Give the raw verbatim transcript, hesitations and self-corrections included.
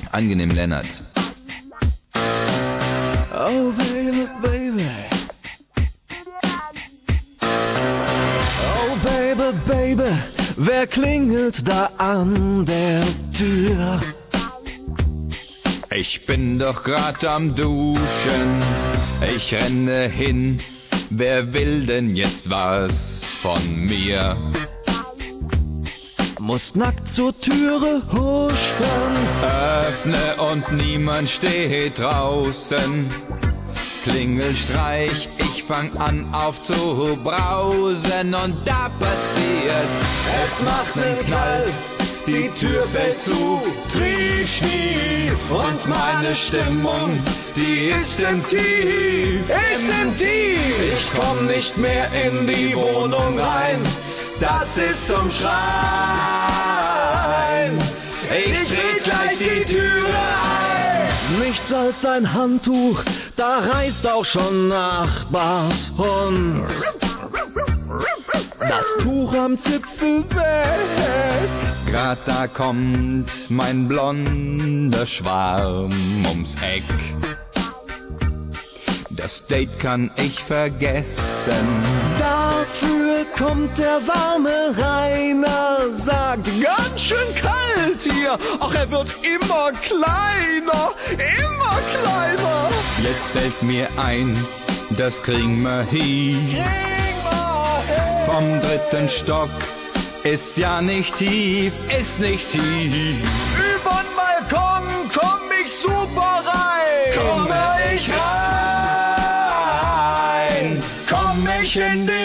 angenehm Lennart. Oh baby, baby. Oh baby, baby, wer klingelt da an der Tür? Ich bin doch grad am Duschen, ich renne hin, wer will denn jetzt was von mir? Musst nackt zur Türe huschen. Öffne und niemand steht draußen. Klingelstreich, ich fang an auf zu brausen und da passiert's. Es macht nen Knall, die Tür fällt zu, trief, schnief, und meine Stimmung, die ist im Tief, ist im Tief. Ich komm nicht mehr in die Wohnung rein, das ist zum Schreien. Ich dreh gleich die Türe ein. Nichts als ein Handtuch, da reißt auch schon Nachbars Hund. Das Tuch am Zipfel weg. Grad da kommt mein blonder Schwarm ums Eck. Das Date kann ich vergessen. Dafür kommt der warme Rainer, sagt, ganz schön kalt hier. Ach, er wird immer kleiner, immer kleiner. Jetzt fällt mir ein, das kriegen wir hin. Vom dritten Stock ist ja nicht tief, ist nicht tief. Übern Balkon komm ich super rein. Komme ich rein, komm ich in den